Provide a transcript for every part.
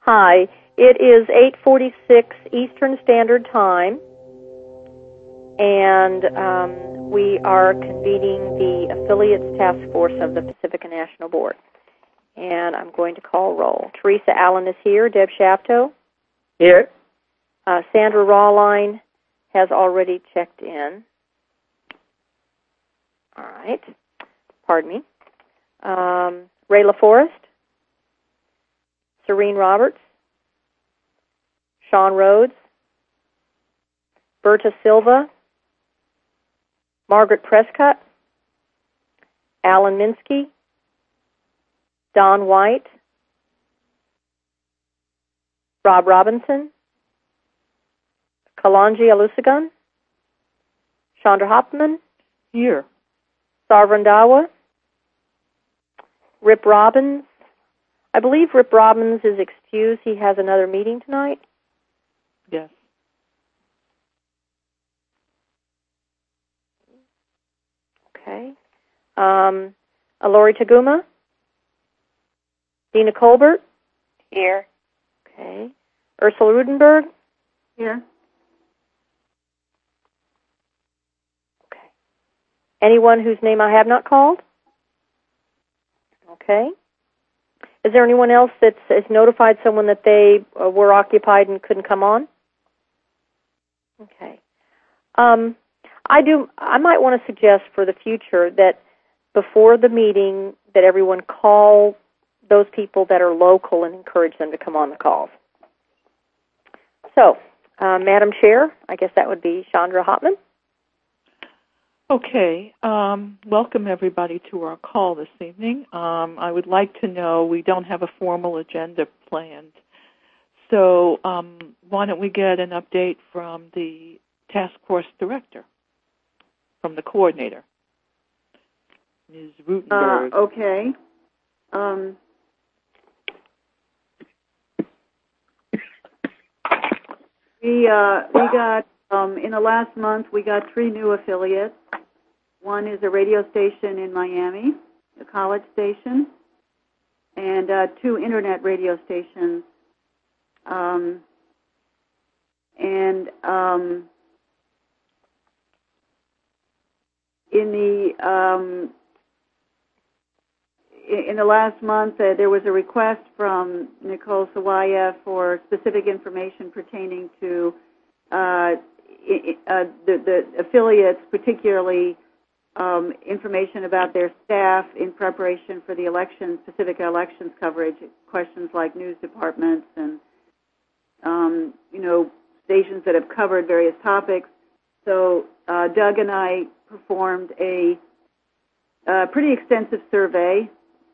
Hi. It is 8:46 Eastern Standard Time, and we are convening the Affiliates Task Force of the Pacifica National Board. And I'm going to call roll. Teresa Allen is here. Deb Shafto? Here. Sandra Rawline has already checked in. All right. Pardon me. Ray LaForest? Serene Roberts? Sean Rhodes? Berta Silva? Margaret Prescott? Alan Minsky? Don White? Rob Robinson? Kalanji Alusagun? Chandra Hopman? Here. Sarvandawa? Rip Robbins? I believe Rip Robbins is excused. He has another meeting tonight. Yes. Okay. Alori Taguma? Dina Colbert? Here. Okay. Ursula Rudenberg? Here. Okay. Anyone whose name I have not called? Okay. Is there anyone else that has notified someone that they were occupied and couldn't come on? Okay. I might want to suggest for the future that before the meeting that everyone call those people that are local and encourage them to come on the calls. So, Madam Chair, I guess that would be Chandra Hopman. Okay. Welcome, everybody, to our call this evening. I would like to know, we don't have a formal agenda planned, so why don't we get an update from the task force director, from the coordinator, Ms. Rutenberg. Okay. We got, in the last month, we got 3 new affiliates. One is a radio station in Miami, a college station, and 2 internet radio stations. In the last month, there was a request from Nicole Sawaya for specific information pertaining to the affiliates, particularly information about their staff in preparation for the elections, Pacifica elections coverage, questions like news departments and, stations that have covered various topics. So Doug and I performed a pretty extensive survey,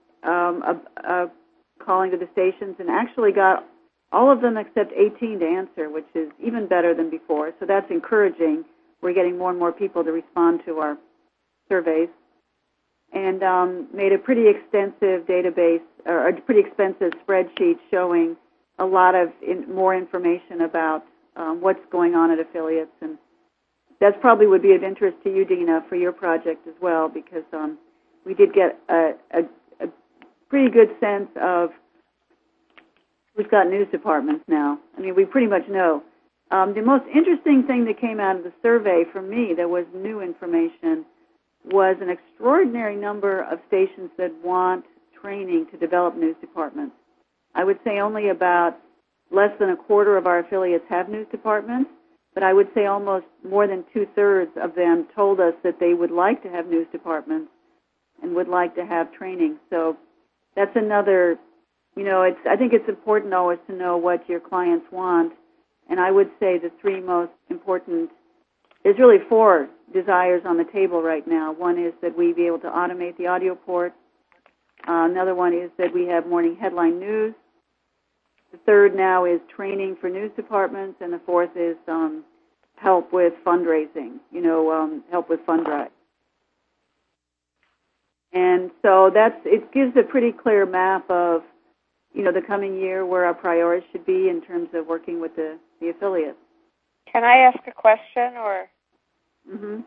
calling to the stations, and actually got all of them except 18 to answer, which is even better than before. So that's encouraging. We're getting more and more people to respond to our surveys, and made a pretty extensive database, or a pretty expensive spreadsheet showing a lot of more information about what's going on at affiliates. And that probably would be of interest to you, Dina, for your project as well, because we did get a pretty good sense of who's got news departments now. I mean, we pretty much know. The most interesting thing that came out of the survey for me that was new information was an extraordinary number of stations that want training to develop news departments. I would say only about less than a quarter of our affiliates have news departments, but I would say almost more than 2/3 of them told us that they would like to have news departments and would like to have training. So that's another, I think it's important always to know what your clients want. And I would say the 3 most important, there's really 4 desires on the table right now. One is that we be able to automate the audio port. Another one is that we have morning headline news. The third now is training for news departments, and the fourth is help with fundraising, help with fundraise. And so it gives a pretty clear map of, the coming year where our priorities should be in terms of working with the affiliates. Can I ask a question, or? Mm-hmm.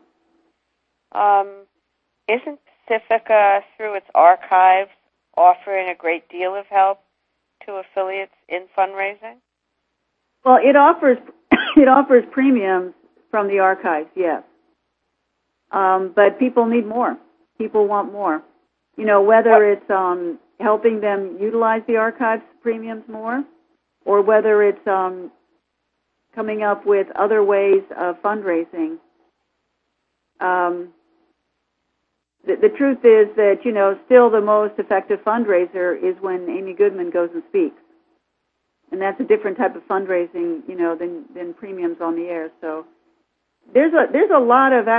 Isn't Pacifica, through its archives, offering a great deal of help to affiliates in fundraising? Well, it offers it offers premiums from the archives, yes. But people need more. People want more. You know, whether it's helping them utilize the archives premiums more, or whether it's coming up with other ways of fundraising. The truth is that, you know, still the most effective fundraiser is when Amy Goodman goes and speaks. And that's a different type of fundraising, you know, than premiums on the air. So there's a lot of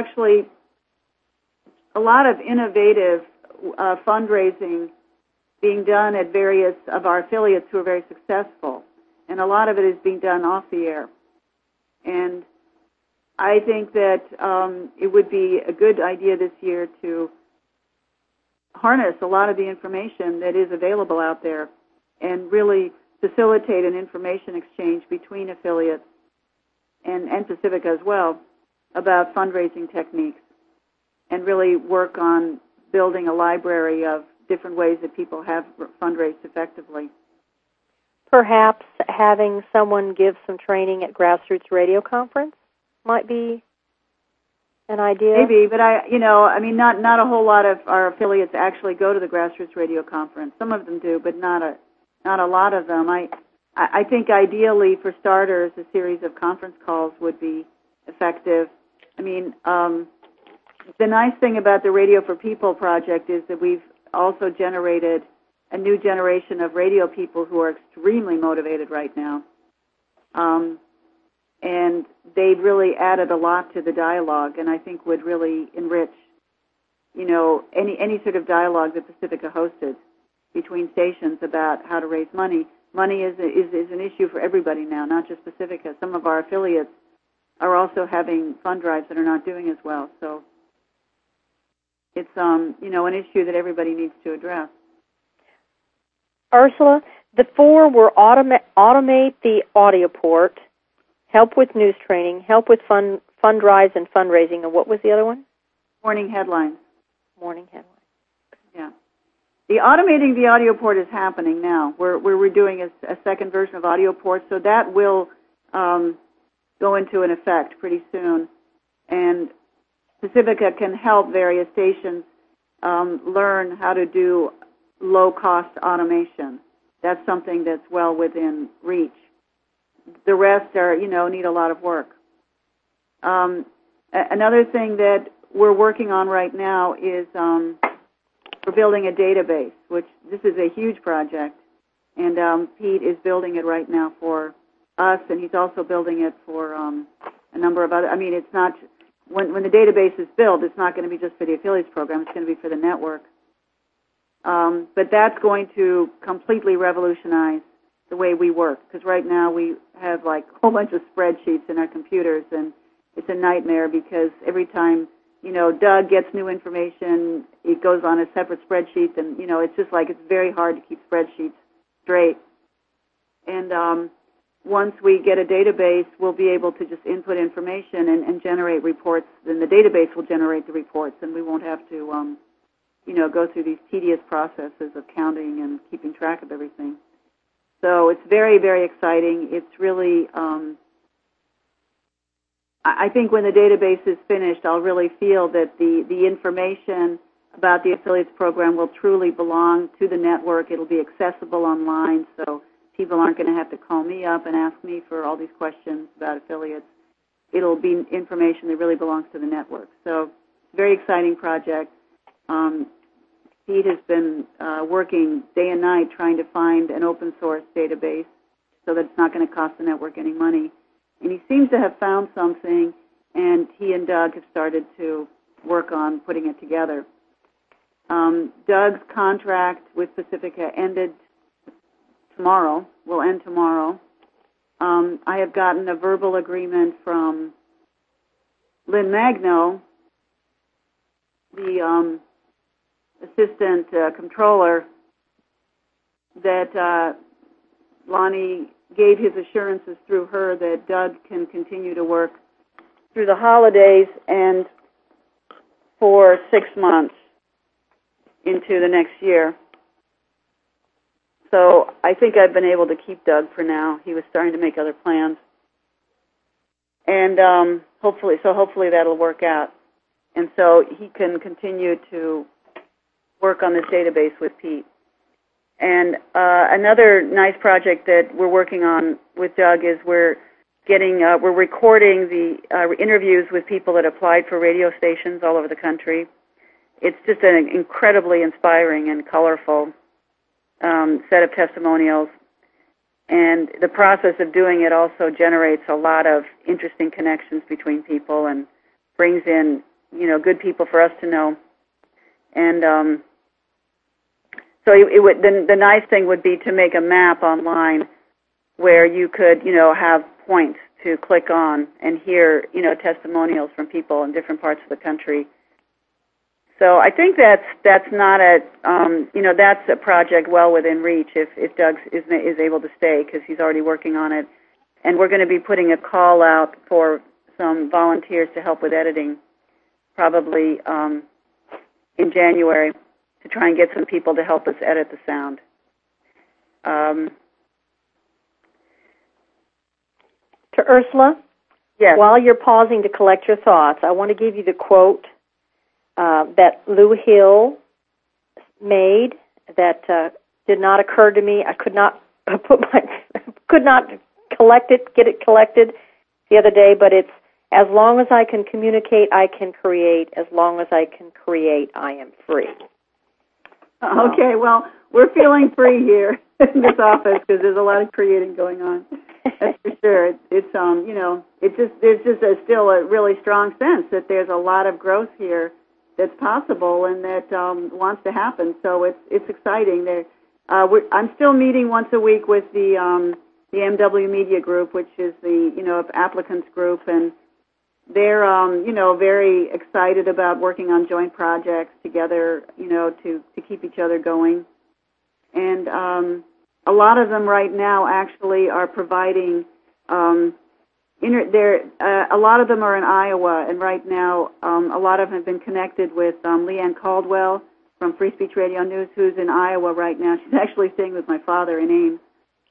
innovative fundraising being done at various of our affiliates who are very successful. And a lot of it is being done off the air. And I think that it would be a good idea this year to harness a lot of the information that is available out there and really facilitate an information exchange between affiliates and Pacifica as well about fundraising techniques, and really work on building a library of different ways that people have fundraised effectively. Perhaps having someone give some training at Grassroots Radio Conference might be an idea. Maybe, but not a whole lot of our affiliates actually go to the Grassroots Radio Conference. Some of them do, but not a lot of them. I think ideally, for starters, a series of conference calls would be effective. I mean, the nice thing about the Radio for People project is that we've also generated a new generation of radio people who are extremely motivated right now. And they've really added a lot to the dialogue, and I think would really enrich, you know, any sort of dialogue that Pacifica hosted between stations about how to raise money. Money is an issue for everybody now, not just Pacifica. Some of our affiliates are also having fund drives that are not doing as well. So it's an issue that everybody needs to address. Ursula, the four were automate the audio port, help with news training, help with fund drives and fundraising, and what was the other one? Morning headlines. Morning headlines. Yeah. The automating the audio port is happening now. We're doing a second version of audio port, so that will go into an effect pretty soon. And Pacifica can help various stations learn how to do low-cost automation. That's something that's well within reach. The rest are, need a lot of work. Another thing that we're working on right now is we're building a database, which this is a huge project, and Pete is building it right now for us, and he's also building it for a number of other. I mean, it's not when the database is built, it's not going to be just for the affiliates program. It's going to be for the network. But that's going to completely revolutionize the way we work, because right now we have like a whole bunch of spreadsheets in our computers, and it's a nightmare because every time, Doug gets new information, it goes on a separate spreadsheet, and, it's just like it's very hard to keep spreadsheets straight. And once we get a database, we'll be able to just input information and generate reports, then the database will generate the reports, and we won't have to, go through these tedious processes of counting and keeping track of everything. So it's very, very exciting. It's really, I think when the database is finished, I'll really feel that the information about the affiliates program will truly belong to the network. It'll be accessible online, so people aren't going to have to call me up and ask me for all these questions about affiliates. It'll be information that really belongs to the network. So very exciting project. Pete has been working day and night trying to find an open source database so that it's not going to cost the network any money. And he seems to have found something, and he and Doug have started to work on putting it together. Doug's contract with Pacifica will end tomorrow. I have gotten a verbal agreement from Lynn Magno, the assistant controller, that Lonnie gave his assurances through her that Doug can continue to work through the holidays and for 6 months into the next year. So I think I've been able to keep Doug for now. He was starting to make other plans. And hopefully that'll work out. And so he can continue to work on this database with Pete. And another nice project that we're working on with Doug is we're recording the interviews with people that applied for radio stations all over the country. It's just an incredibly inspiring and colorful set of testimonials. And the process of doing it also generates a lot of interesting connections between people and brings in, good people for us to know. And so the nice thing would be to make a map online where you could, have points to click on and hear, testimonials from people in different parts of the country. So I think that's not that's a project well within reach if Doug is able to stay, because he's already working on it. And we're going to be putting a call out for some volunteers to help with editing, probably in January, to try and get some people to help us edit the sound. To Ursula, yes. While you're pausing to collect your thoughts, I want to give you the quote that Lou Hill made that did not occur to me. I could not get it collected the other day, but it's, as long as I can communicate, I can create. As long as I can create, I am free. Okay, well, we're feeling free here in this office because there's a lot of creating going on. That's for sure. There's just still a really strong sense that there's a lot of growth here that's possible and that wants to happen. So it's exciting. I'm still meeting once a week with the MW Media Group, which is the applicants group, and they're very excited about working on joint projects together, to keep each other going. And a lot of them right now actually are providing. A lot of them are in Iowa, and right now a lot of them have been connected with Leanne Caldwell from Free Speech Radio News, who's in Iowa right now. She's actually staying with my father in Ames,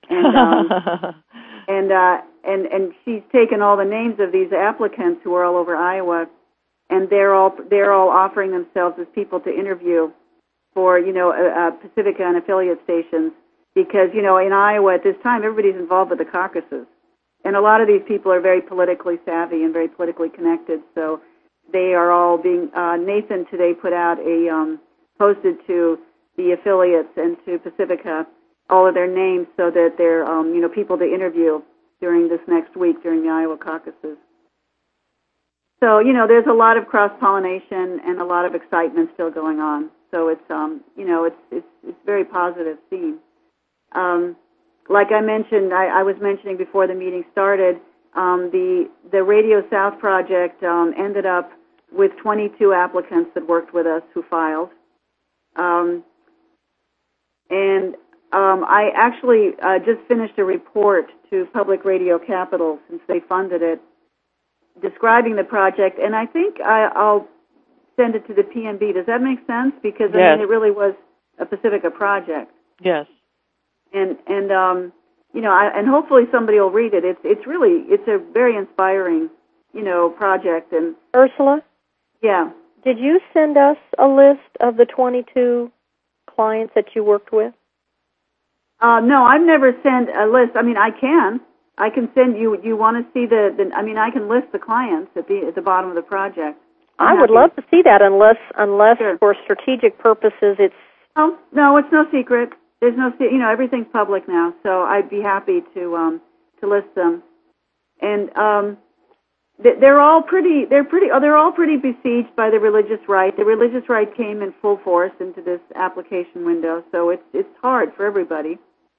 and she's taken all the names of these applicants who are all over Iowa, and they're all offering themselves as people to interview for Pacifica and affiliate stations, because in Iowa at this time everybody's involved with the caucuses. And a lot of these people are very politically savvy and very politically connected, so they are all being. Nathan today put out posted to the affiliates and to Pacifica all of their names so that they're people to interview during this next week during the Iowa caucuses. So there's a lot of cross-pollination and a lot of excitement still going on. So it's it's very positive scene. Like I mentioned, I was mentioning before the meeting started, the Radio South project ended up with 22 applicants that worked with us who filed. I actually just finished a report to Public Radio Capital, since they funded it, describing the project, and I think I'll send it to the PNB. Does that make sense? Because yes. It really was a Pacifica project. Yes. And hopefully somebody will read it. It's a very inspiring, project. And Ursula? Yeah. Did you send us a list of the 22 clients that you worked with? No, I've never sent a list. I mean, I can send you. You want to see I can list the clients at the bottom of the project. I would love to see that, unless Sure. For strategic purposes it's... Oh, no, it's no secret. There's no, everything's public now, so I'd be happy to list them. And they're all pretty besieged by the religious right. The religious right came in full force into this application window, so it's hard for everybody.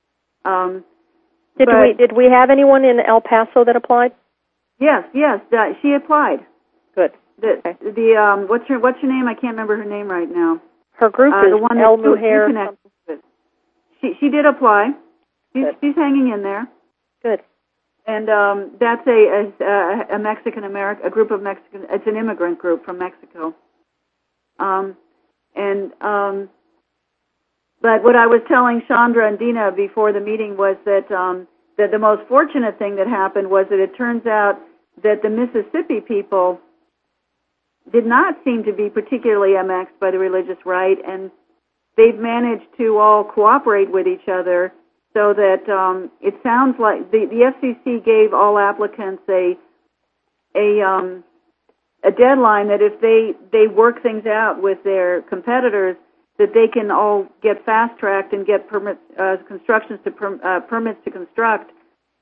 Did we have anyone in El Paso that applied? Yes, she applied. Good. What's her name? I can't remember her name right now. Her group is the one El Mujer. She did apply. She's hanging in there. Good. And that's a Mexican American, a group of Mexican. It's an immigrant group from Mexico. But what I was telling Chandra and Dina before the meeting was that that the most fortunate thing that happened was that it turns out that the Mississippi people did not seem to be particularly MX'd by the religious right, and they've managed to all cooperate with each other so that it sounds like the FCC gave all applicants a deadline that if they work things out with their competitors, that they can all get fast-tracked and get permits to construct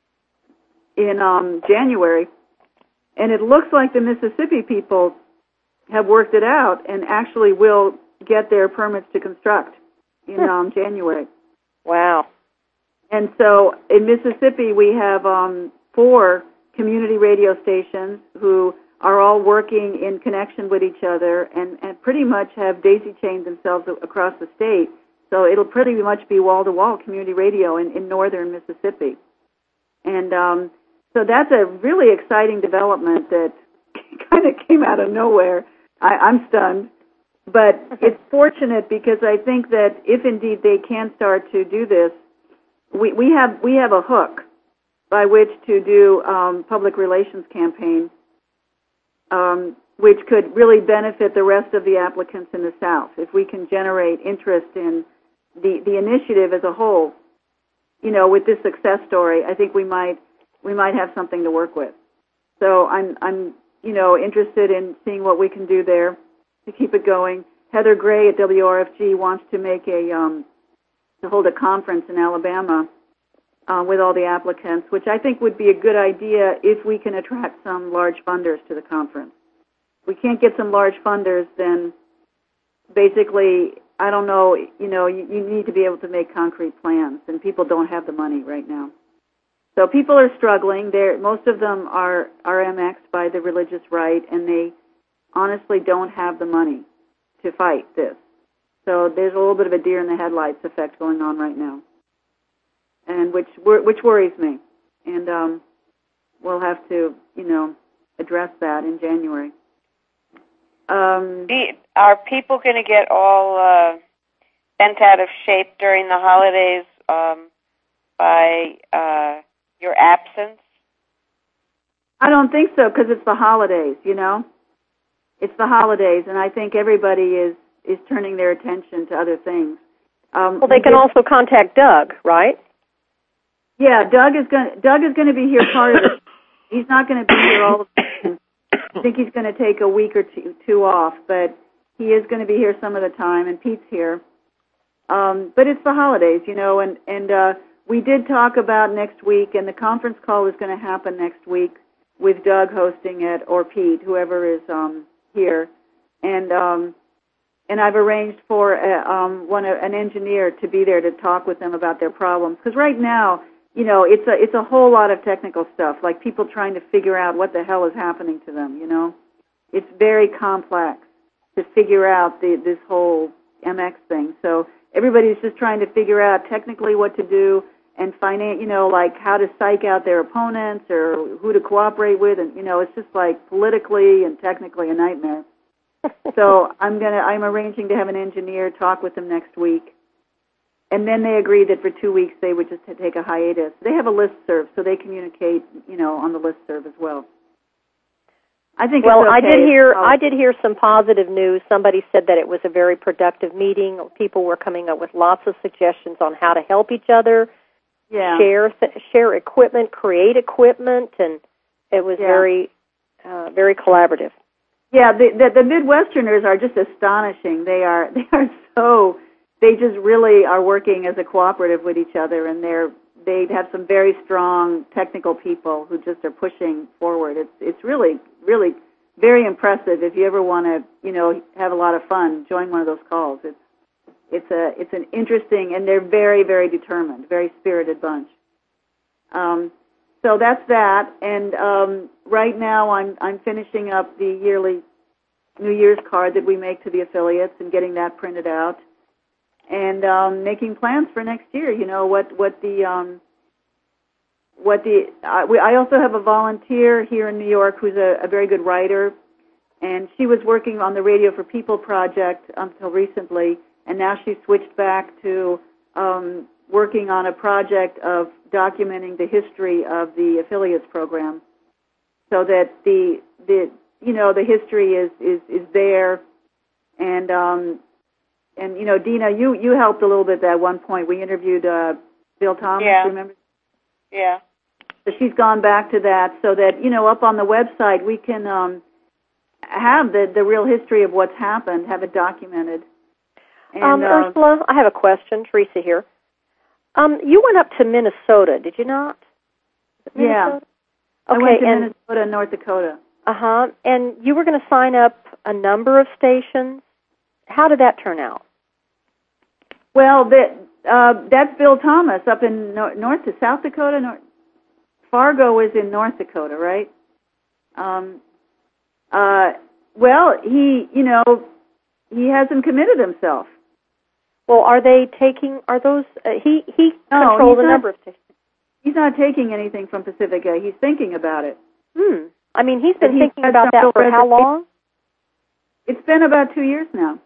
in January. And it looks like the Mississippi people have worked it out and actually will get their permits to construct in January. Wow. And so in Mississippi, we have 4 community radio stations who are all working in connection with each other and pretty much have daisy-chained themselves across the state. So it'll pretty much be wall-to-wall community radio in northern Mississippi. And so that's a really exciting development that kind of came out of nowhere. I'm stunned. But it's fortunate because I think that if indeed they can start to do this, we have a hook by which to do public relations campaign, which could really benefit the rest of the applicants in the South. If we can generate interest in the initiative as a whole, with this success story, I think we might have something to work with. So I'm interested in seeing what we can do there to keep it going. Heather Gray at WRFG wants to make to hold a conference in Alabama with all the applicants, which I think would be a good idea if we can attract some large funders to the conference. If we can't get some large funders, then basically, I don't know, you need to be able to make concrete plans, and people don't have the money right now. So people are struggling. Most of them are MX'd by the religious right, and they honestly don't have the money to fight this. So there's a little bit of a deer in the headlights effect going on right now, and which worries me. And we'll have to, address that in January. Are people going to get all bent out of shape during the holidays by your absence? I don't think so, because it's the holidays, It's the holidays, and I think everybody is turning their attention to other things. Well, they can also contact Doug, right? Yeah, Doug is going to be here part of it. He's not going to be here all the time. I think he's going to take a week or two off, but he is going to be here some of the time, and Pete's here. But it's the holidays, and we did talk about next week, and the conference call is going to happen next week with Doug hosting it, or Pete, whoever is here. And I've arranged for an engineer to be there to talk with them about their problems. Because right now, it's a whole lot of technical stuff, like people trying to figure out what the hell is happening to them, It's very complex to figure out this whole MX thing. So everybody's just trying to figure out technically what to do and like how to psych out their opponents or who to cooperate with, and it's just like politically and technically a nightmare. So I'm arranging to have an engineer talk with them next week, and then they agreed that for 2 weeks they would just take a hiatus. They have a listserv, so they communicate, on the listserv as well. I think. Well, it's okay. I did hear some positive news. Somebody said that it was a very productive meeting. People were coming up with lots of suggestions on how to help each other. Yeah. Share equipment, create equipment, and it was very collaborative. Yeah, the Midwesterners are just astonishing. They just really are working as a cooperative with each other, and they have some very strong technical people who just are pushing forward. It's really, really very impressive. If you ever want to, have a lot of fun, join one of those calls. It's an interesting, and they're very, very determined, very spirited bunch. So that's that, and right now I'm finishing up the yearly New Year's card that we make to the affiliates and getting that printed out, and making plans for next year. I also have a volunteer here in New York who's a very good writer, and she was working on the Radio for People project until recently. and now she's switched back to working on a project of documenting the history of the affiliates program, so that the history is there, and Dina, you helped a little bit at one point. We interviewed Bill Thomas. Yeah. Remember? Yeah. So she's gone back to that, so that up on the website we can have the real history of what's happened, have it documented. And, Ursula, I have a question. Teresa here. You went up to Minnesota, did you not? Yeah. Okay, I went to Minnesota and North Dakota. Uh-huh. And you were going to sign up a number of stations. How did that turn out? Well, that's Bill Thomas up in North to South Dakota. Fargo is in North Dakota, right? Well, he hasn't committed himself. Well, are those, he controls a number of stations. He's not taking anything from Pacifica. He's thinking about it. I mean, he's been thinking about that for how long? It's been about 2 years now.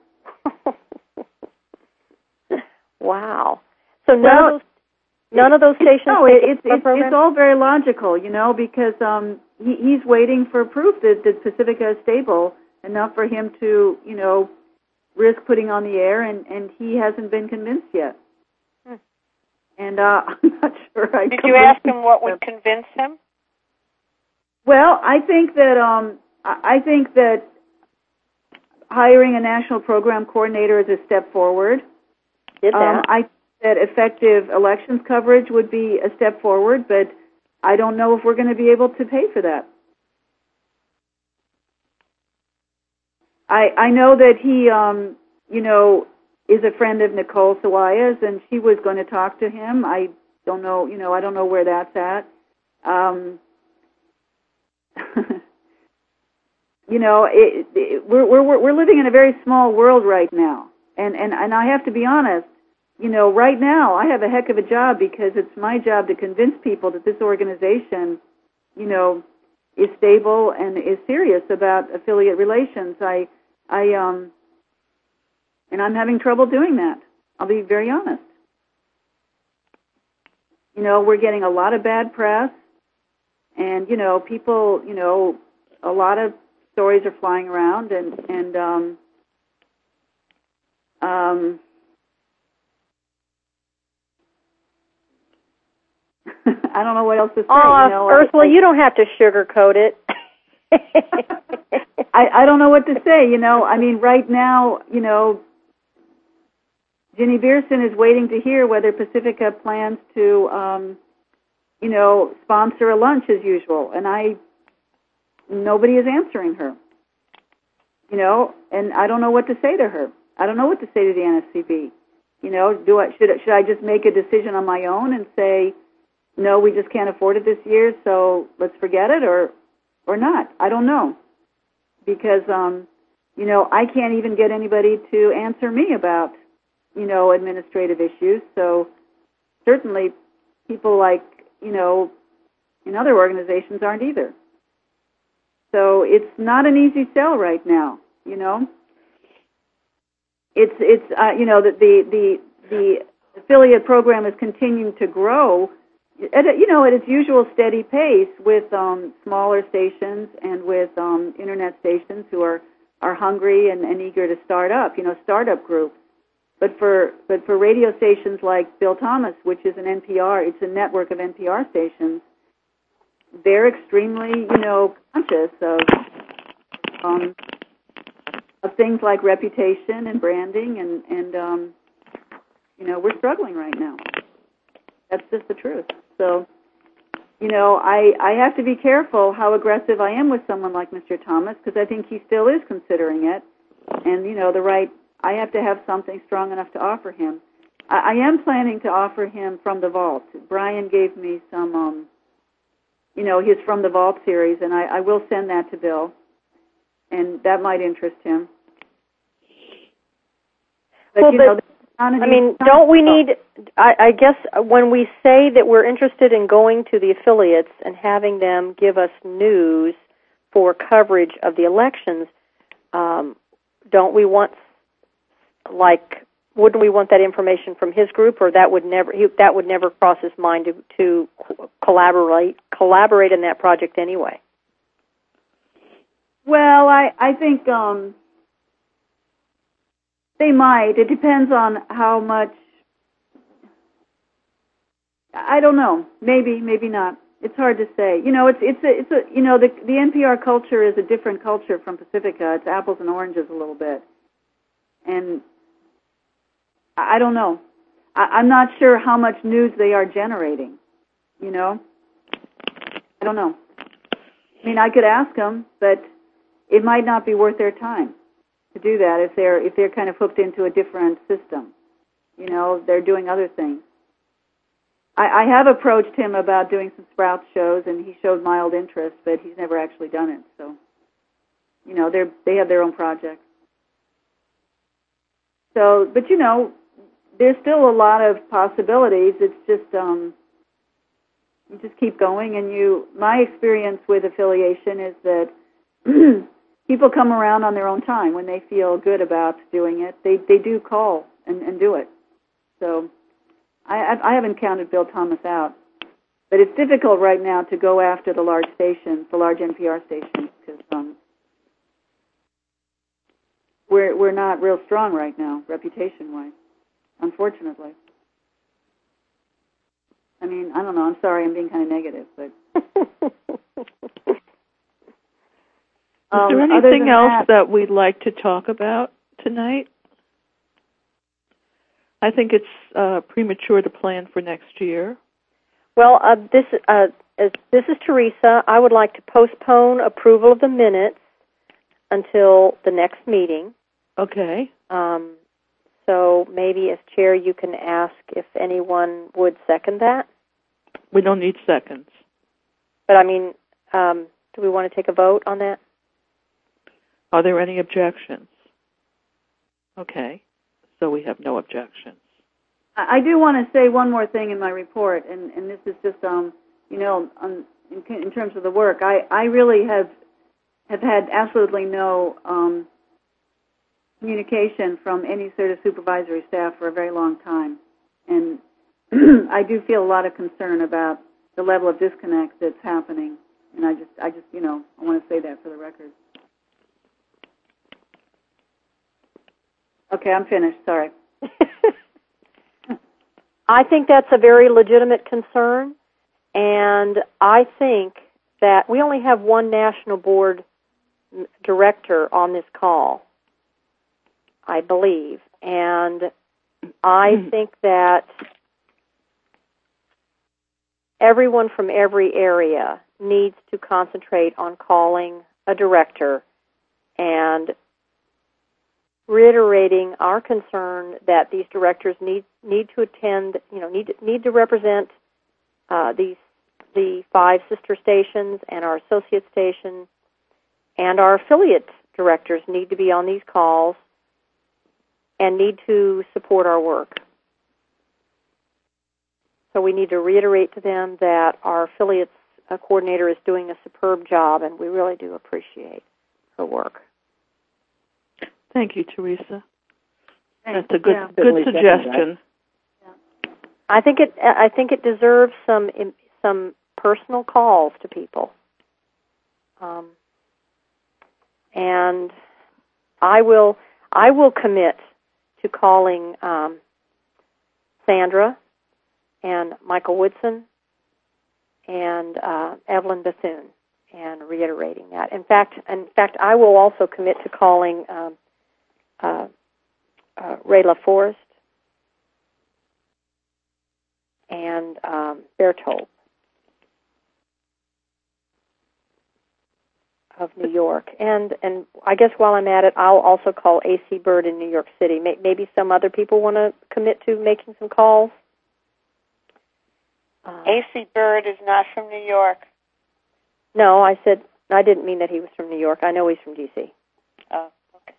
Wow. So none of those stations. No, it's all very logical, because he's waiting for proof that Pacifica is stable enough for him to, risk putting on the air, and he hasn't been convinced yet. And I'm not sure. Did you ask him what would convince him? Well, I think that hiring a national program coordinator is a step forward. Did that? I think that effective elections coverage would be a step forward, but I don't know if we're going to be able to pay for that. I know that he, is a friend of Nicole Sawaya's, and she was going to talk to him. I don't know, I don't know where that's at. We're living in a very small world right now, and I have to be honest. Right now I have a heck of a job, because it's my job to convince people that this organization, is stable and is serious about affiliate relations. And I'm having trouble doing that. I'll be very honest. We're getting a lot of bad press, and people, a lot of stories are flying around, and I don't know what else to say. Ursula, you don't have to sugarcoat it. I don't know what to say. I mean, right now, Ginny Beerson is waiting to hear whether Pacifica plans to, sponsor a lunch as usual, and nobody is answering her. And I don't know what to say to her. I don't know what to say to the NSCB. Should I just make a decision on my own and say, no, we just can't afford it this year, so let's forget it, or not? I don't know, because I can't even get anybody to answer me about administrative issues. So certainly people like in other organizations aren't either. So it's not an easy sell right now. It's the affiliate program is continuing to grow at its usual steady pace, with smaller stations and with internet stations who are hungry and eager to start up, startup groups. But for radio stations like Bill Thomas, which is an NPR, it's a network of NPR stations, they're extremely, conscious of things like reputation and branding, and we're struggling right now. That's just the truth. So, I have to be careful how aggressive I am with someone like Mr. Thomas, because I think he still is considering it, and I have to have something strong enough to offer him. I am planning to offer him From the Vault. Brian gave me some, his From the Vault series, and I will send that to Bill, and that might interest him. But, don't we need, I guess when we say that we're interested in going to the affiliates and having them give us news for coverage of the elections, don't we want, like, wouldn't we want that information from his group, or that would never cross his mind to collaborate in that project anyway? Well, I think they might. It depends on how much. I don't know. Maybe not. It's hard to say. You know, it's a you know, the NPR culture is a different culture from Pacifica. It's apples and oranges a little bit, and I don't know. I'm not sure how much news they are generating. You know, I don't know. I mean, I could ask them, but it might not be worth their time to do that if they're kind of hooked into a different system. You know, they're doing other things. I have approached him about doing some Sprouts shows, and he showed mild interest, but he's never actually done it. So, you know, they have their own projects. So, but you know, there's still a lot of possibilities. It's just you just keep going, and my experience with affiliation is that people come around on their own time when they feel good about doing it. They do call and do it. So I haven't counted Bill Thomas out, but it's difficult right now to go after the large stations, the large NPR stations, because we're not real strong right now, reputation-wise, unfortunately. I mean, I don't know. I'm sorry, I'm being kind of negative, but. Is there anything else that we'd like to talk about tonight? I think it's premature to plan for next year. Well, this is Teresa. I would like to postpone approval of the minutes until the next meeting. Okay. So maybe as chair you can ask if anyone would second that. We don't need seconds. But I mean, do we want to take a vote on that? Are there any objections? Okay. So we have no objections. I do want to say one more thing in my report, and this is just, you know, in terms of the work. I really have had absolutely no communication from any sort of supervisory staff for a very long time, and I do feel a lot of concern about the level of disconnect that's happening, and I just, you know, I want to say that for the record. Okay, I'm finished. Sorry. I think that's a very legitimate concern, and I think that we only have one national board director on this call, I believe, and I think that everyone from every area needs to concentrate on calling a director and reiterating our concern that these directors need to attend, you know, need to represent the 5 sister stations and our associate station, and our affiliate directors need to be on these calls and need to support our work. So we need to reiterate to them that our affiliates coordinator is doing a superb job, and we really do appreciate her work. Thank you, Teresa. Thanks. That's a good suggestion. I think it deserves some personal calls to people, and I will commit to calling Sandra and Michael Woodson and Evelyn Bethune and reiterating that. In fact, I will also commit to calling Ray LaForest and Berthold of New York. And I guess while I'm at it, I'll also call A.C. Bird in New York City. Maybe some other people want to commit to making some calls. A.C. Bird is not from New York. No, I didn't mean that he was from New York. I know he's from D.C. Oh, okay.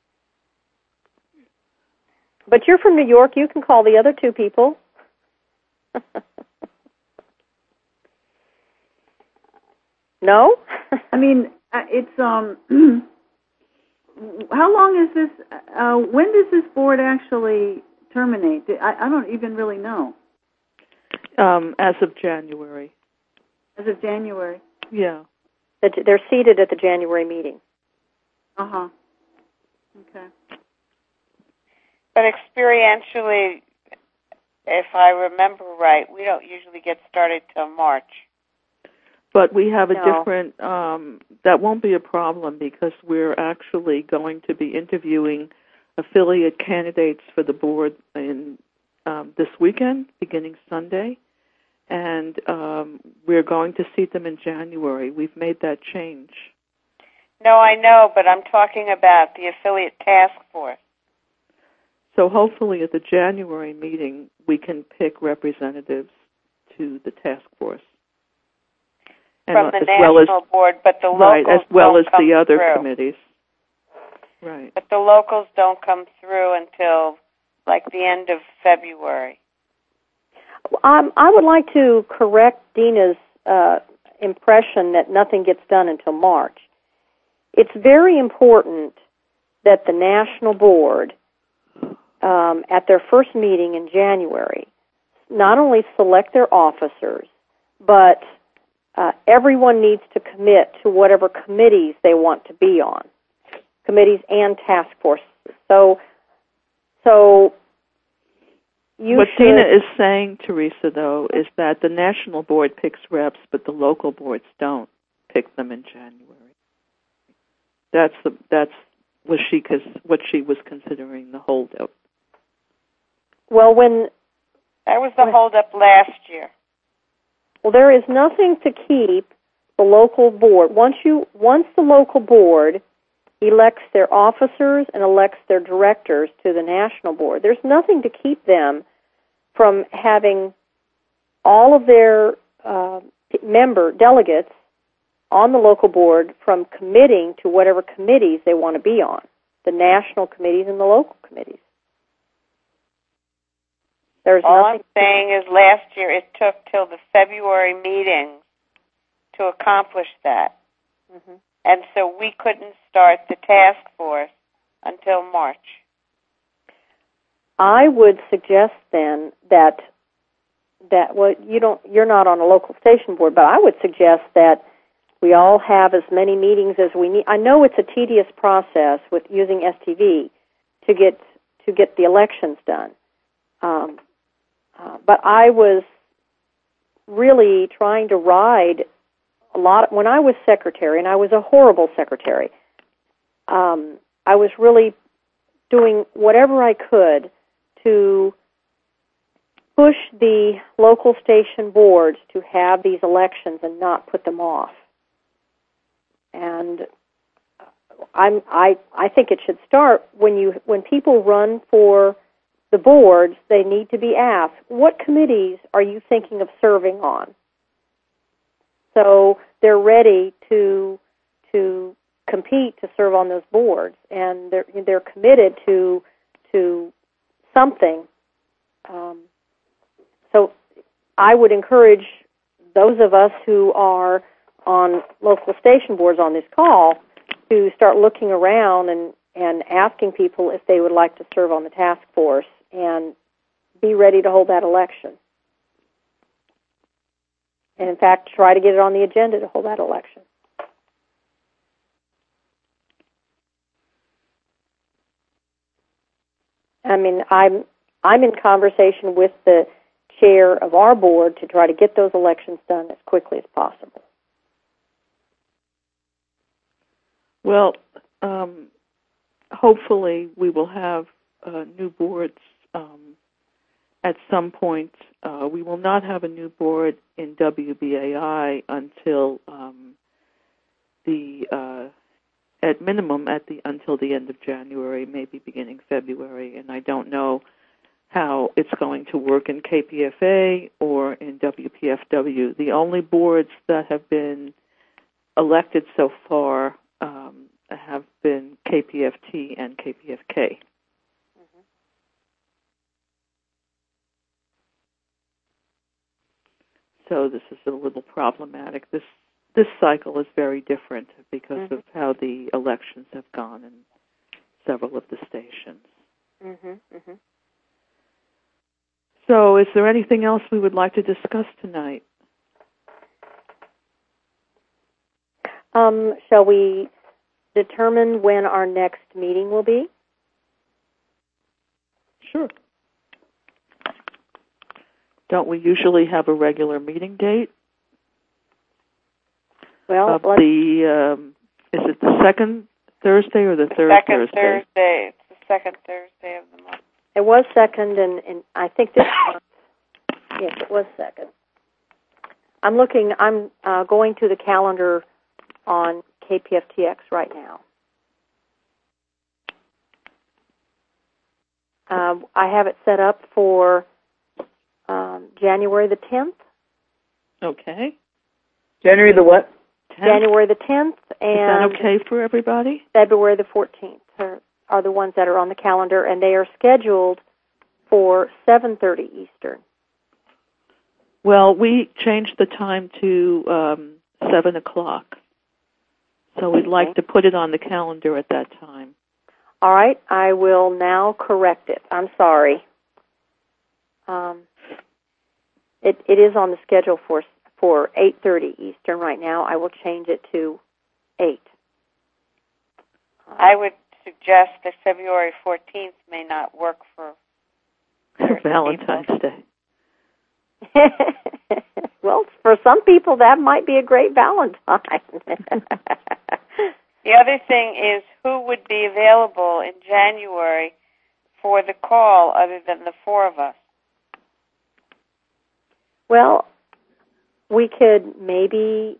But you're from New York. You can call the other 2 people. No? I mean, it's how long is this? When does this board actually terminate? I don't even really know. As of January. As of January? Yeah. They're seated at the January meeting. Uh-huh. Okay. But experientially, if I remember right, we don't usually get started till March. But we have a No. different, that won't be a problem because we're actually going to be interviewing affiliate candidates for the board in this weekend, beginning Sunday, and we're going to seat them in January. We've made that change. No, I know, but I'm talking about the affiliate task force. So hopefully at the January meeting, we can pick representatives to the task force. From the as national well as, board, but the locals right, as well don't as come the other through. committees. Right. But the locals don't come through until like the end of February. I would like to correct Dina's impression that nothing gets done until March. It's very important that the national board, at their first meeting in January, not only select their officers, but everyone needs to commit to whatever committees they want to be on, committees and task forces. So what Dina is saying, Teresa, though, is that the national board picks reps, but the local boards don't pick them in January. That's what she was considering the holdup. Well, that was the holdup last year. Well, there is nothing to keep the local board. Once the local board elects their officers and elects their directors to the national board, there's nothing to keep them from having all of their member delegates on the local board from committing to whatever committees they want to be on, the national committees and the local committees. All I'm saying is last year it took till the February meetings to accomplish that. Mm-hmm. And so we couldn't start the task force until March. I would suggest then that you're not on a local station board, but I would suggest that we all have as many meetings as we need. I know it's a tedious process with using STV to get the elections done. But I was really trying to ride a lot. When I was secretary, and I was a horrible secretary, I was really doing whatever I could to push the local station boards to have these elections and not put them off. And I think it should start when people run for the boards, they need to be asked, what committees are you thinking of serving on? So they're ready to compete to serve on those boards, and they're committed to something. So I would encourage those of us who are on local station boards on this call to start looking around and asking people if they would like to serve on the task force and be ready to hold that election. And, in fact, try to get it on the agenda to hold that election. I mean, I'm in conversation with the chair of our board to try to get those elections done as quickly as possible. Well, hopefully we will have new boards at some point. We will not have a new board in WBAI until at minimum until the end of January, maybe beginning February, and I don't know how it's going to work in KPFA or in WPFW. The only boards that have been elected so far have been KPFT and KPFK. So this is a little problematic. This cycle is very different because of how the elections have gone, and several of the stations. Mhm. Mhm. So, is there anything else we would like to discuss tonight? Shall we determine when our next meeting will be? Sure. Don't we usually have a regular meeting date? Well, is it the second Thursday or the third Second Thursday. It's the second Thursday of the month. it was second, and I think this month, yes, it was second. I'm going to the calendar on KPFTX right now. I have it set up for January the 10th. Okay. January the what? 10th? January the 10th and Is that okay for everybody? February the 14th are the ones that are on the calendar, and they are scheduled for 7:30 Eastern. Well, we changed the time to 7 o'clock. So we'd like to put it on the calendar at that time. All right, I will now correct it. I'm sorry. It is on the schedule for 8:30 Eastern right now. I will change it to 8. I would suggest that February 14th may not work for Valentine's people. Day. Well, for some people, that might be a great Valentine. The other thing is who would be available in January for the call other than the four of us. Well, we could maybe,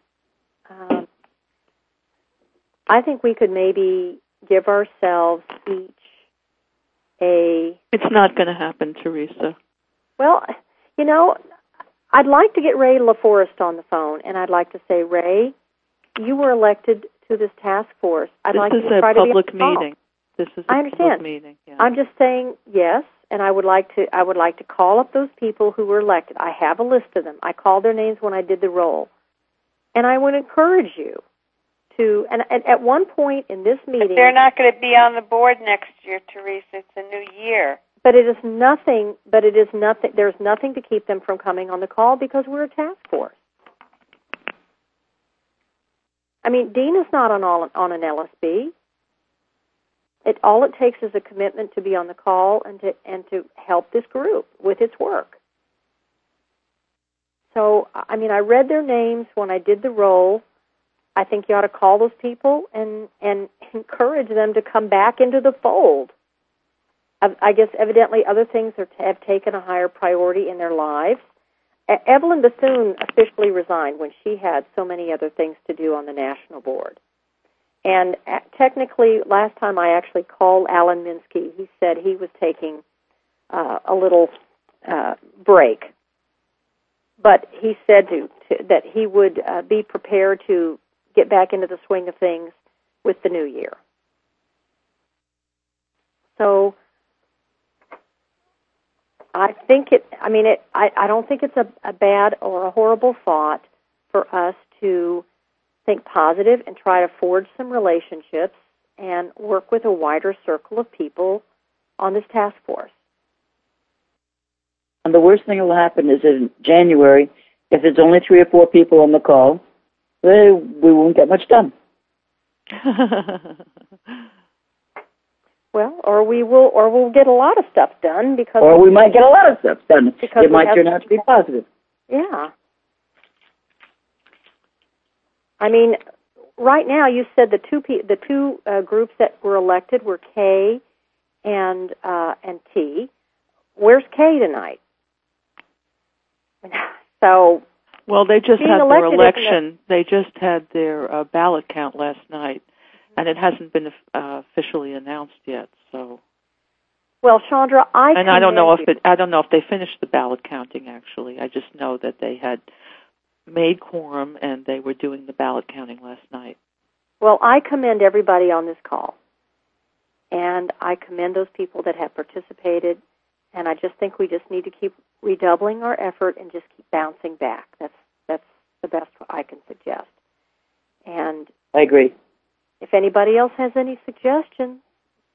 I think we could maybe give ourselves each a... It's not going to happen, Teresa. Well, I'd like to get Ray LaForest on the phone, and I'd like to say, Ray, you were elected to this task force. This is a public meeting. This is a public meeting. Yeah. I'm just saying yes, and I would like to call up those people who were elected. I have a list of them. I called their names when I did the roll, and I would encourage you to. And at one point in this meeting, but they're not going to be on the board next year, Teresa. It's a new year. But it is nothing. There's nothing to keep them from coming on the call because we're a task force. I mean, Dean is not on an LSB. All it takes is a commitment to be on the call and to help this group with its work. So, I mean, I read their names when I did the roll. I think you ought to call those people and encourage them to come back into the fold. I guess evidently other things have taken a higher priority in their lives. Evelyn Bethune officially resigned when she had so many other things to do on the national board. And technically, last time I actually called Alan Minsky, he said he was taking a little break. But he said that he would be prepared to get back into the swing of things with the new year. So I think I don't think it's a bad or a horrible thought for us to think positive and try to forge some relationships and work with a wider circle of people on this task force. And the worst thing that will happen is in January, if there's only 3 or 4 people on the call, we won't get much done. Well, we'll get a lot of stuff done because. Or we might get a lot of stuff done. It might turn out to be positive. Yeah. I mean, right now you said the two groups that were elected were K and T. Where's K tonight? So. Well, they just had their election. They just had their ballot count last night, and it hasn't been officially announced yet. So. Well, Chandra, I don't know if they finished the ballot counting. Actually, I just know that they had made quorum and they were doing the ballot counting last night. Well, I commend everybody on this call, and I commend those people that have participated. And I just think we just need to keep redoubling our effort and just keep bouncing back. That's the best I can suggest. And I agree. If anybody else has any suggestions,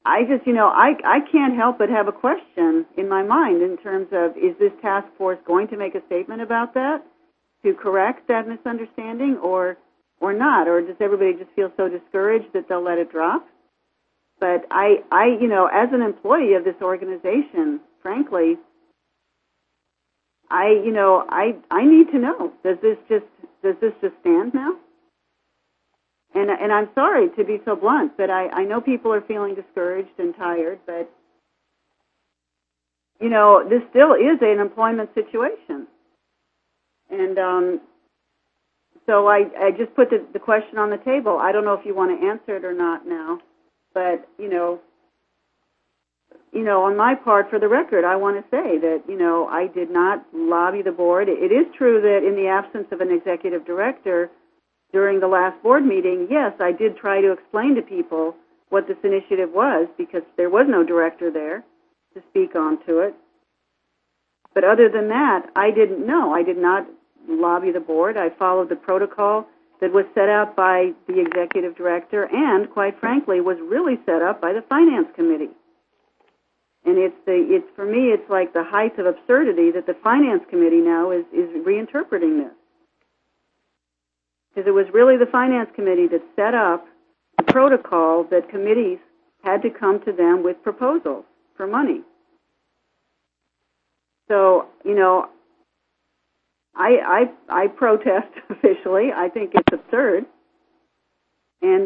I just, I can't help but have a question in my mind in terms of, is this task force going to make a statement about that to correct that misunderstanding or not? Or does everybody just feel so discouraged that they'll let it drop? But I as an employee of this organization, frankly, I need to know, does this just stand now? And I'm sorry to be so blunt, but I know people are feeling discouraged and tired, but, this still is an employment situation. And so I just put the question on the table. I don't know if you want to answer it or not now, but, on my part, for the record, I want to say that, I did not lobby the board. It is true that in the absence of an executive director, during the last board meeting, yes, I did try to explain to people what this initiative was because there was no director there to speak on to it. But other than that, I didn't know. I did not lobby the board. I followed the protocol that was set out by the executive director and, quite frankly, was really set up by the finance committee. And it's for me, it's like the height of absurdity that the finance committee now is reinterpreting this. Because it was really the finance committee that set up the protocol that committees had to come to them with proposals for money. So, I protest officially. I think it's absurd. And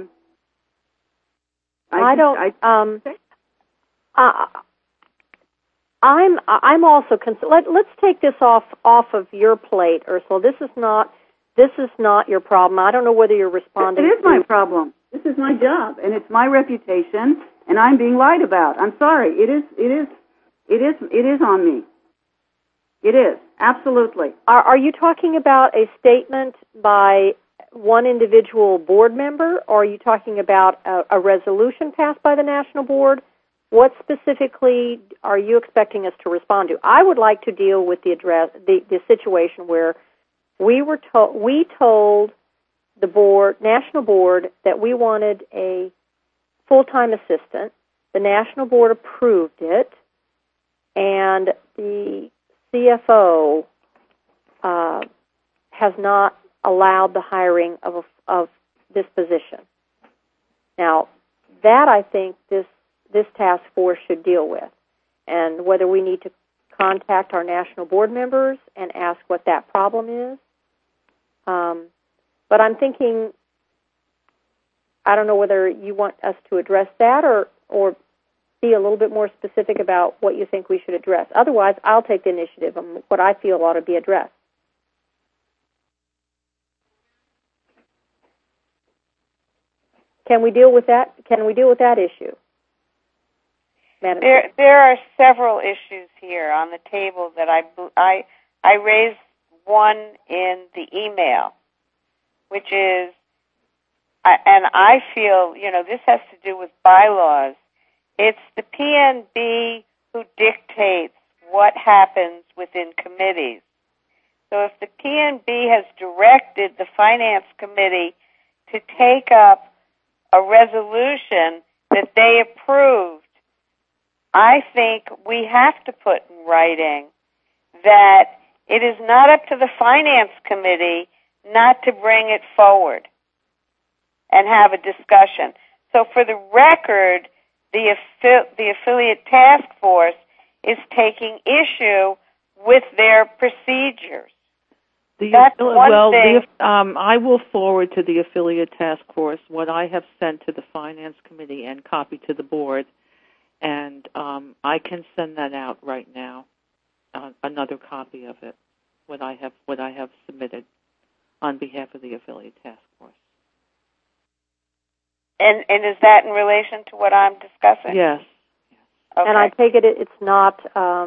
I'm also concerned. Let's take this off of your plate, Ursula. This is not your problem. I don't know whether you're responding. It is my problem. This is my job, and it's my reputation, and I'm being lied about. I'm sorry. It is on me. It is, absolutely. Are you talking about a statement by one individual board member, or are you talking about a resolution passed by the National Board? What specifically are you expecting us to respond to? I would like to deal with the situation where we told the National Board that we wanted a full-time assistant. The National Board approved it, and the CFO has not allowed the hiring of this position. Now, that I think this task force should deal with, and whether we need to contact our National Board members and ask what that problem is. But I'm thinking, I don't know whether you want us to address that or be a little bit more specific about what you think we should address. Otherwise, I'll take the initiative on what I feel ought to be addressed. Can we deal with that? Can we deal with that issue? Madam Chair? There are several issues here on the table that I raised one in the email, which is, and I feel, this has to do with bylaws. It's the PNB who dictates what happens within committees. So if the PNB has directed the Finance Committee to take up a resolution that they approved, I think we have to put in writing that it is not up to the Finance Committee not to bring it forward and have a discussion. So for the record, the affiliate task force is taking issue with their procedures. That's one thing. I will forward to the affiliate task force what I have sent to the Finance Committee and copy to the board, and I can send that out right now. Another copy of it, what I have submitted on behalf of the affiliate task force. And is that in relation to what I'm discussing? Yes. Okay. And I take it it's not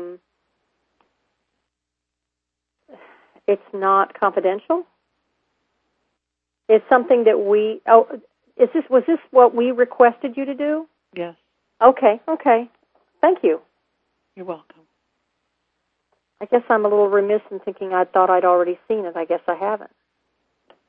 confidential? It's something that was this what we requested you to do? Yes. Okay. Thank you. You're welcome. I guess I'm a little remiss in thinking I thought I'd already seen it. I guess I haven't.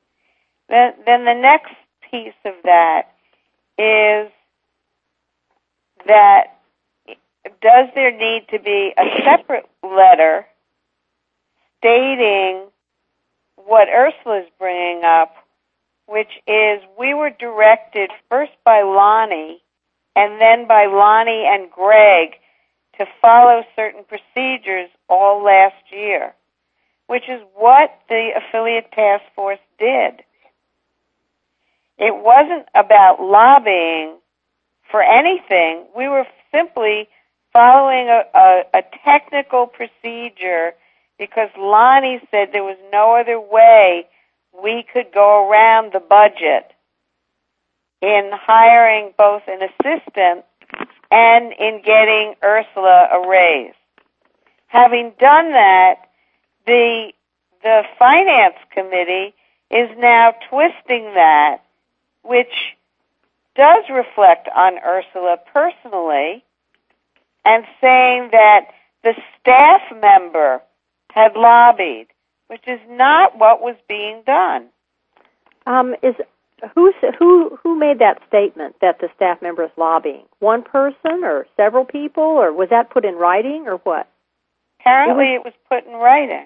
Then the next piece of that is that does there need to be a separate letter stating what Ursula is bringing up, which is we were directed first by Lonnie and then by Lonnie and Greg to follow certain procedures all last year, which is what the affiliate task force did. It wasn't about lobbying for anything. We were simply following a technical procedure because Lonnie said there was no other way we could go around the budget in hiring both an assistant and in getting Ursula a raise. Having done that, the finance committee is now twisting that, which does reflect on Ursula personally, and saying that the staff member had lobbied, which is not what was being done. Who made that statement that the staff member is lobbying? One person or several people, or was that put in writing or what? Apparently it was put in writing.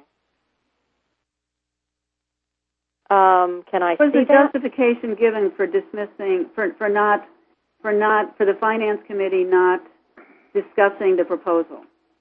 Can I see that? Was the justification given for dismissing, for the finance committee not discussing the proposal?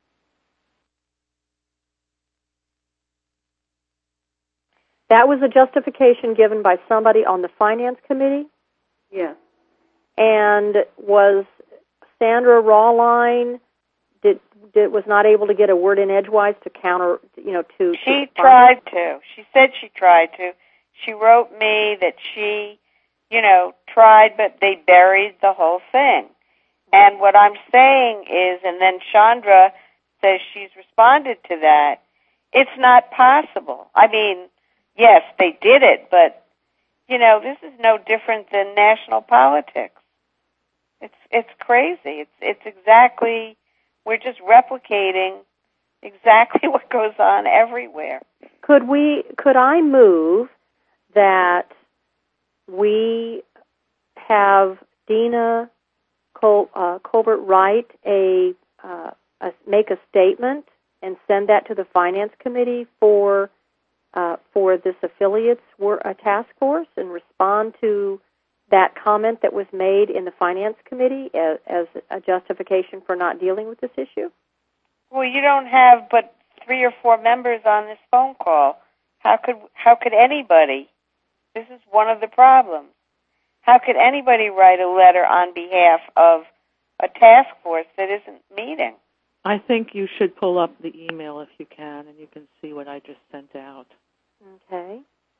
That was a justification given by somebody on the finance committee? Yes. And was Sandra Rawline was not able to get a word in edgewise to counter, to... She tried to. She said she tried to. She wrote me that she, tried, but they buried the whole thing. And what I'm saying is, and then Chandra says she's responded to that, it's not possible. I mean, yes, they did it, but, this is no different than national politics. It's crazy. It's exactly, we're just replicating exactly what goes on everywhere. Could I move that we have Dina Colbert write make a statement and send that to the finance committee for this affiliates task force and respond to that comment that was made in the finance committee as a justification for not dealing with this issue? Well, you don't have but 3 or 4 members on this phone call. How could anybody? This is one of the problems. How could anybody write a letter on behalf of a task force that isn't meeting? I think you should pull up the email if you can, and you can see what I just sent out. Okay.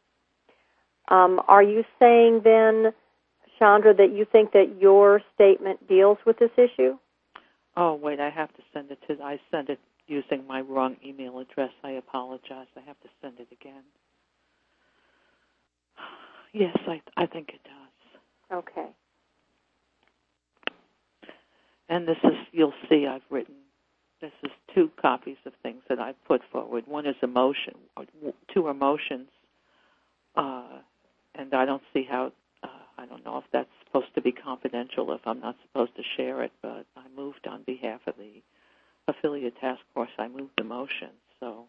Are you saying then, Chandra, that you think that your statement deals with this issue? Oh, wait, I have to send it I sent it using my wrong email address. I apologize. I have to send it again. Yes, I think it does. Okay. And this is, you'll see I've written, this is 2 copies of things that I've put forward. One is 2 emotions, and I don't see how, I don't know if that's supposed to be confidential, if I'm not supposed to share it, but I moved on behalf of the affiliate task force. I moved the motion, so.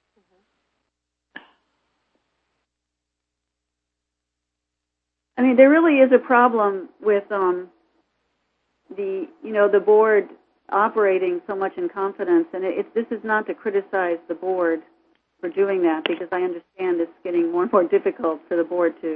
I mean, there really is a problem with the board operating so much in confidence, and this is not to criticize the board for doing that, because I understand it's getting more and more difficult for the board to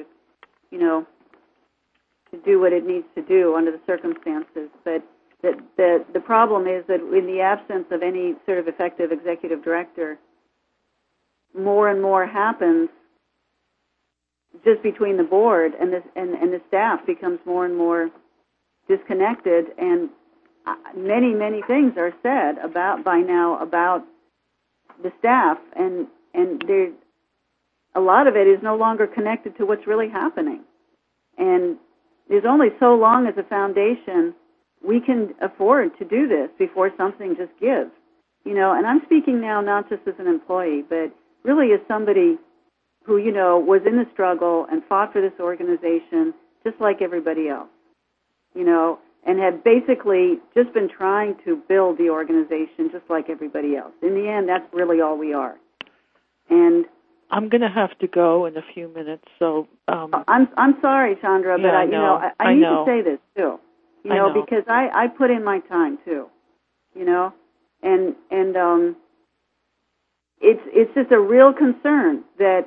do what it needs to do under the circumstances. But the problem is that in the absence of any sort of effective executive director, more and more happens just between the board and the staff becomes more and more disconnected, and many things are said about the staff, and there's a lot of it is no longer connected to what's really happening. And there's only so long as a foundation we can afford to do this before something just gives. And I'm speaking now not just as an employee, but really as somebody who, was in the struggle and fought for this organization just like everybody else. and have basically just been trying to build the organization just like everybody else. In the end, that's really all we are. And I'm going to have to go in a few minutes, so I'm sorry, Chandra, but I need to say this too. Because I put in my time too. And it's just a real concern that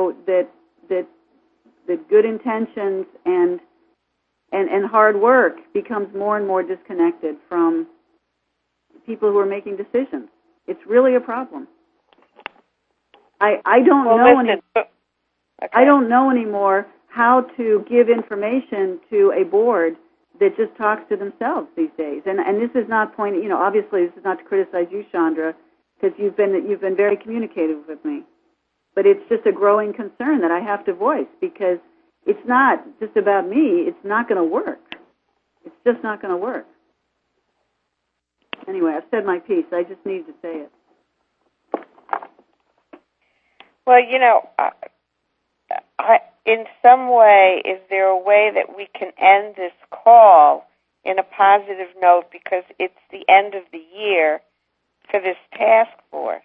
that good intentions and hard work becomes more and more disconnected from people who are making decisions. It's really a problem. I don't know anymore how to give information to a board that just talks to themselves these days. And this is not obviously this is not to criticize you, Chandra, because you've been very communicative with me. But it's just a growing concern that I have to voice, because it's not just about me. It's not going to work. It's just not going to work. Anyway, I've said my piece. I just needed to say it. Well, in some way, is there a way that we can end this call in a positive note, because it's the end of the year for this task force?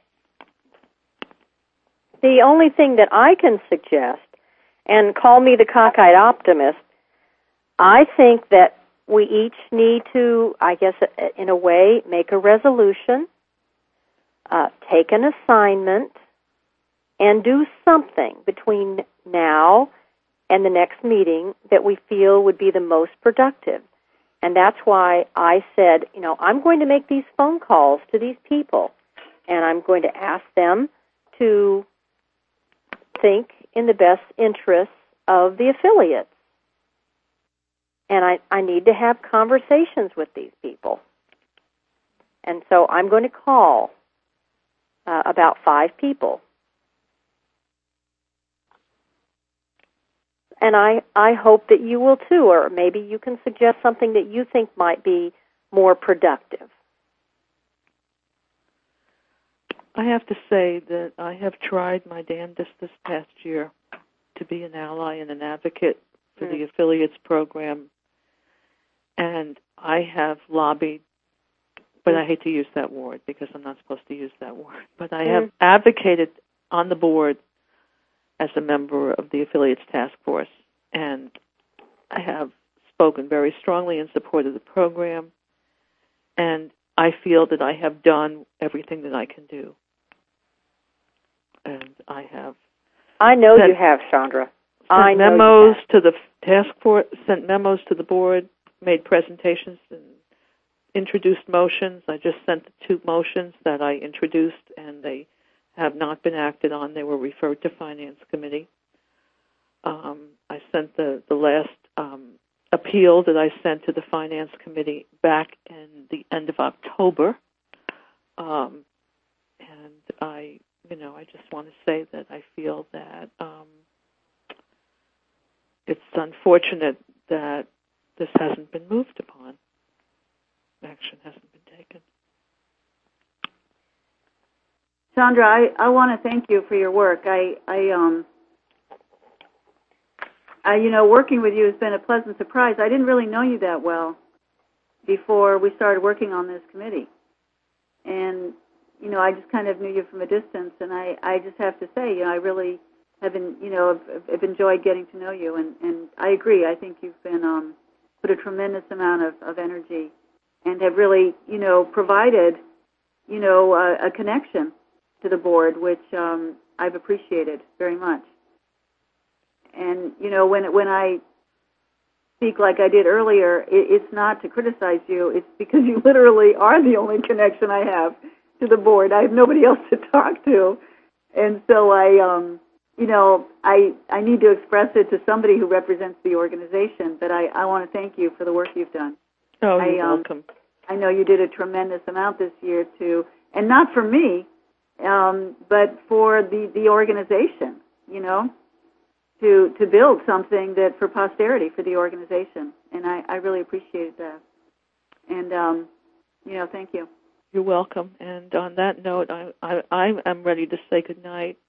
The only thing that I can suggest, and call me the cockeyed optimist, I think that we each need to, I guess, in a way, make a resolution, take an assignment, and do something between now and the next meeting that we feel would be the most productive. And that's why I said, I'm going to make these phone calls to these people, and I'm going to ask them to think in the best interests of the affiliates. And I need to have conversations with these people. And so I'm going to call about 5 people. And I hope that you will too, or maybe you can suggest something that you think might be more productive. I have to say that I have tried my damnedest this past year to be an ally and an advocate for the affiliates program, and I have lobbied, but I hate to use that word because I'm not supposed to use that word, but I have advocated on the board as a member of the affiliates task force, and I have spoken very strongly in support of the program, and I feel that I have done everything that I can do. And I know you have, Chandra. Sent memos to the task force, sent memos to the board, made presentations, and introduced motions. I just sent the 2 motions that I introduced, and they have not been acted on. They were referred to Finance Committee. I sent the last appeal that I sent to the Finance Committee back in the end of October. And I just want to say that I feel that it's unfortunate that this hasn't been moved upon. Action hasn't been taken. Chandra, I want to thank you for your work. Working with you has been a pleasant surprise. I didn't really know you that well before we started working on this committee. And, I just kind of knew you from a distance, and I just have to say, I really have have enjoyed getting to know you, and I agree. I think you've been put a tremendous amount of energy and have really, provided, a connection to the board, which I've appreciated very much. And, when I speak like I did earlier, it's not to criticize you. It's because you literally are the only connection I have to the board. I have nobody else to talk to. And so I need to express it to somebody who represents the organization, but I want to thank you for the work you've done. Oh, you're welcome. I know you did a tremendous amount this year, too, and not for me, but for the organization, to build something that for posterity for the organization. And I really appreciated that. And, thank you. You're welcome. And on that note, I am ready to say goodnight.